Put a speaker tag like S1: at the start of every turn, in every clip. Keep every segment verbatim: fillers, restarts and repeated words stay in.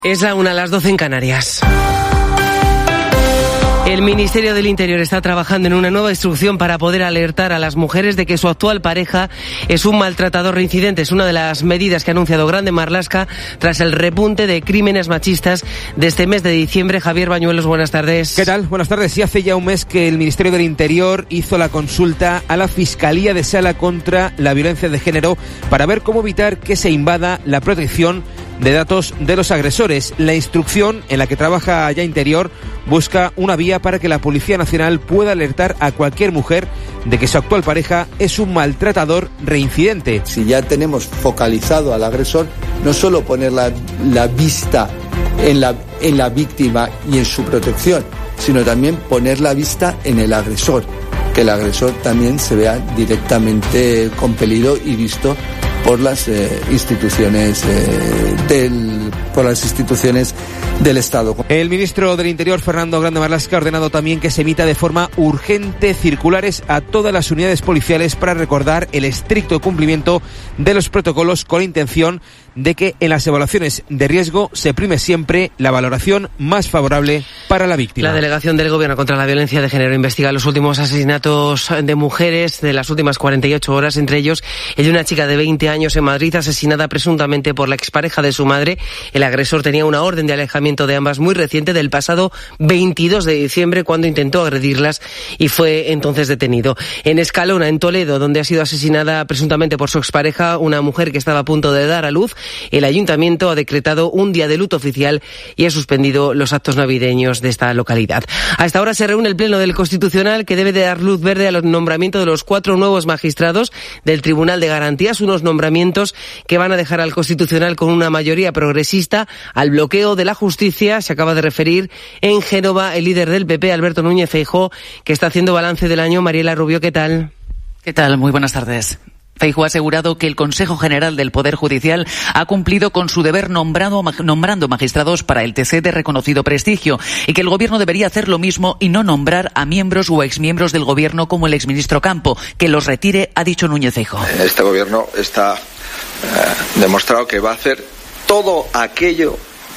S1: Es la una, a las doce en Canarias. El Ministerio del Interior está trabajando en una nueva instrucción para poder alertar a las mujeres de que su actual pareja es un maltratador reincidente. Es una de las medidas que ha anunciado Grande Marlaska tras el repunte de crímenes machistas de este mes de diciembre. Javier Bañuelos, buenas tardes.
S2: ¿Qué tal? Buenas tardes. Sí, hace ya un mes que el Ministerio del Interior hizo la consulta a la Fiscalía de Sala contra la Violencia de Género para ver cómo evitar que se invada la protección de datos de los agresores. La instrucción en la que trabaja ya Interior busca una vía para que la Policía Nacional pueda alertar a cualquier mujer de que su actual pareja es un maltratador reincidente.
S3: Si ya tenemos focalizado al agresor, no solo poner la, la vista en la, en la víctima y en su protección, sino también poner la vista en el agresor, que el agresor también se vea directamente compelido y visto por las eh, instituciones eh, del por las instituciones del Estado.
S2: El ministro del Interior, Fernando Grande Marlaska, ha ordenado también que se emita de forma urgente circulares a todas las unidades policiales para recordar el estricto cumplimiento de los protocolos, con la intención de que en las evaluaciones de riesgo se prime siempre la valoración más favorable para la víctima.
S1: La delegación del Gobierno contra la Violencia de Género investiga los últimos asesinatos de mujeres de las últimas cuarenta y ocho horas, entre ellos el de una chica de veinte años en Madrid, asesinada presuntamente por la expareja de su madre. El agresor tenía una orden de alejamiento de ambas muy reciente, del pasado veintidós de diciembre, cuando intentó agredirlas y fue entonces detenido. En Escalona, en Toledo, donde ha sido asesinada presuntamente por su expareja una mujer que estaba a punto de dar a luz, el ayuntamiento ha decretado un día de luto oficial y ha suspendido los actos navideños de esta localidad. A esta hora se reúne el Pleno del Constitucional, que debe de dar luz verde al nombramiento de los cuatro nuevos magistrados del Tribunal de Garantías, unos nombramientos que van a dejar al Constitucional con una mayoría progresista al bloqueo de la justicia. Se acaba de referir en Génova el líder del P P, Alberto Núñez Feijóo, que está haciendo balance del año. Mariela Rubio, ¿qué tal?
S4: ¿Qué tal? Muy buenas tardes. Feijóo ha asegurado que el Consejo General del Poder Judicial ha cumplido con su deber nombrado, nombrando magistrados para el T C de reconocido prestigio, y que el Gobierno debería hacer lo mismo y no nombrar a miembros o exmiembros del Gobierno como el exministro Campo. Que los retire, ha dicho Núñez Feijóo.
S5: Este Gobierno está eh, demostrado que va a hacer todo aquello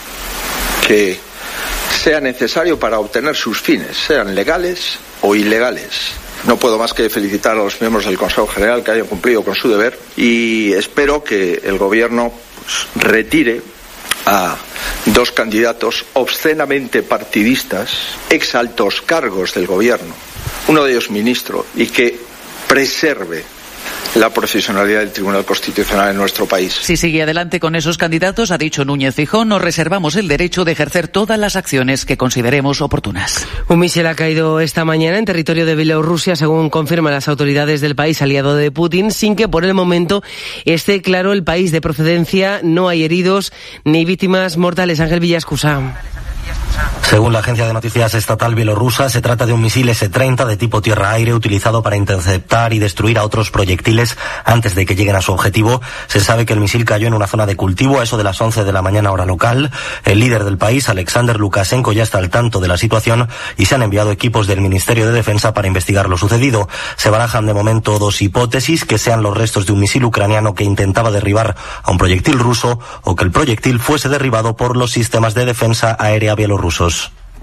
S5: que sea necesario para obtener sus fines, sean legales o ilegales. No puedo más que felicitar a los miembros del Consejo General que hayan cumplido con su deber, y espero que el Gobierno pues, retire a dos candidatos obscenamente partidistas, ex altos cargos del Gobierno, uno de ellos ministro, y que preserve la profesionalidad del Tribunal Constitucional en nuestro país.
S4: Si sigue adelante con esos candidatos, ha dicho Núñez Feijóo, nos reservamos el derecho de ejercer todas las acciones que consideremos oportunas.
S1: Un misil ha caído esta mañana en territorio de Bielorrusia, según confirman las autoridades del país aliado de Putin, sin que por el momento esté claro el país de procedencia. No hay heridos ni víctimas mortales. Ángel Villascusa.
S6: Según la agencia de noticias estatal bielorrusa, se trata de un misil ese treinta de tipo tierra-aire utilizado para interceptar y destruir a otros proyectiles antes de que lleguen a su objetivo. Se sabe que el misil cayó en una zona de cultivo a eso de las once de la mañana hora local. El líder del país, Alexander Lukashenko, ya está al tanto de la situación y se han enviado equipos del Ministerio de Defensa para investigar lo sucedido. Se barajan de momento dos hipótesis: que sean los restos de un misil ucraniano que intentaba derribar a un proyectil ruso, o que el proyectil fuese derribado por los sistemas de defensa aérea bielorrusos.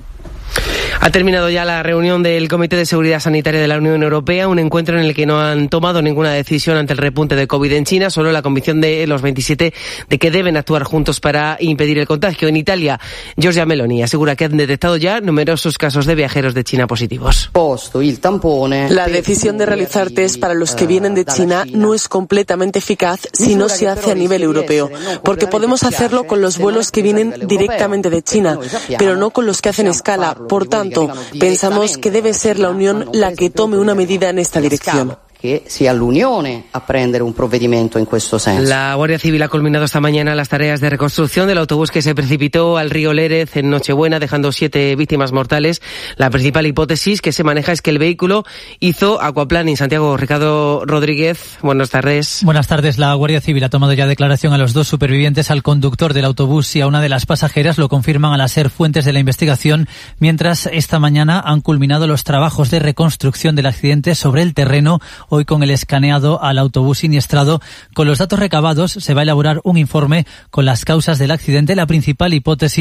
S1: Ha terminado ya la reunión del Comité de Seguridad Sanitaria de la Unión Europea, un encuentro en el que no han tomado ninguna decisión ante el repunte de COVID en China, solo la convicción de los veintisiete de que deben actuar juntos para impedir el contagio. En Italia, Giorgia Meloni asegura que han detectado ya numerosos casos de viajeros de China positivos.
S7: La decisión de realizar test para los que vienen de China no es completamente eficaz si no se hace a nivel europeo, porque podemos hacerlo con los vuelos que vienen directamente de China, pero no con los que hacen escala. Por tanto, pensamos que debe ser la Unión la que tome una medida en esta dirección.
S8: che sia l'Unione a prendere un provvedimento in questo senso.
S1: La Guardia Civil ha culminado esta mañana las tareas de reconstrucción del autobús que se precipitó al río Lérez en Nochebuena, dejando siete víctimas mortales. La principal hipótesis que se maneja es que el vehículo hizo aquaplaning. Santiago, Ricardo Rodríguez, buenas tardes.
S9: Buenas tardes. La Guardia Civil ha tomado ya declaración a los dos supervivientes, al conductor del autobús y a una de las pasajeras. Lo confirman al ser fuentes de la investigación, mientras esta mañana han culminado los trabajos de reconstrucción del accidente sobre el terreno. hoy con el escaneado al autobús siniestrado. Con los datos recabados se va a elaborar un informe con las causas del accidente. La principal hipótesis